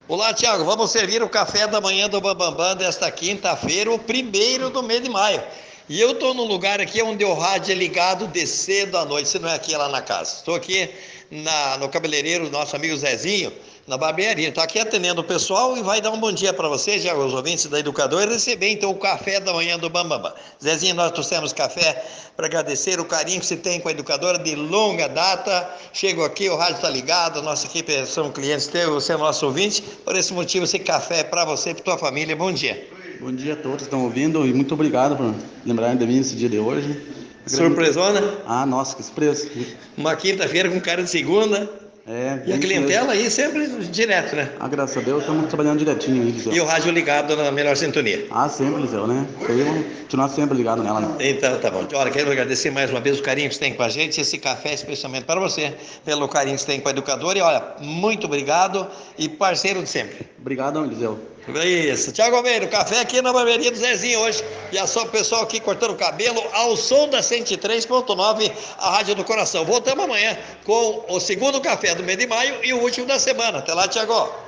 Olá, Tiago. Vamos servir o café da manhã do Bambambam desta quinta-feira, o primeiro do mês de maio. E eu estou num lugar aqui onde o rádio é ligado de cedo à noite, se não é aqui, é lá na casa. Estou aqui no cabeleireiro, nosso amigo Zezinho, na barbearia. Está aqui atendendo o pessoal e vai dar um bom dia para vocês, já os ouvintes da Educadora, e receber então o café da manhã do Bambambam. Zezinho, nós trouxemos café para agradecer o carinho que você tem com a Educadora de longa data. Chego aqui, o rádio está ligado, a nossa equipe são clientes teus, você é nosso ouvinte. Por esse motivo, esse café é para você e para tua família. Bom dia. Bom dia a todos que estão ouvindo e muito obrigado por lembrarem de mim nesse dia de hoje. Surpresona? Ah, nossa, que surpresa. Uma quinta-feira com cara de segunda. É, E a bem isso clientela mesmo. aí sempre direto, né? Ah, graças a Deus, estamos trabalhando direitinho aí, Liseu. E o rádio ligado na melhor sintonia. Ah, sempre, Liseu, né? Isso aí, vamos continuar sempre ligado nela, né? Então, tá bom. Olha, quero agradecer mais uma vez o carinho que você tem com a gente, esse café especialmente para você, pelo carinho que você tem com a Educadora. E olha, muito obrigado e parceiro de sempre. Obrigadão, Liseu. Isso. Tiago Almeida, café aqui na barbearia do Zezinho hoje. E é só o pessoal aqui cortando o cabelo ao som da 103.9, a Rádio do Coração. Voltamos amanhã com o segundo café do mês de maio e o último da semana. Até lá, Tiago.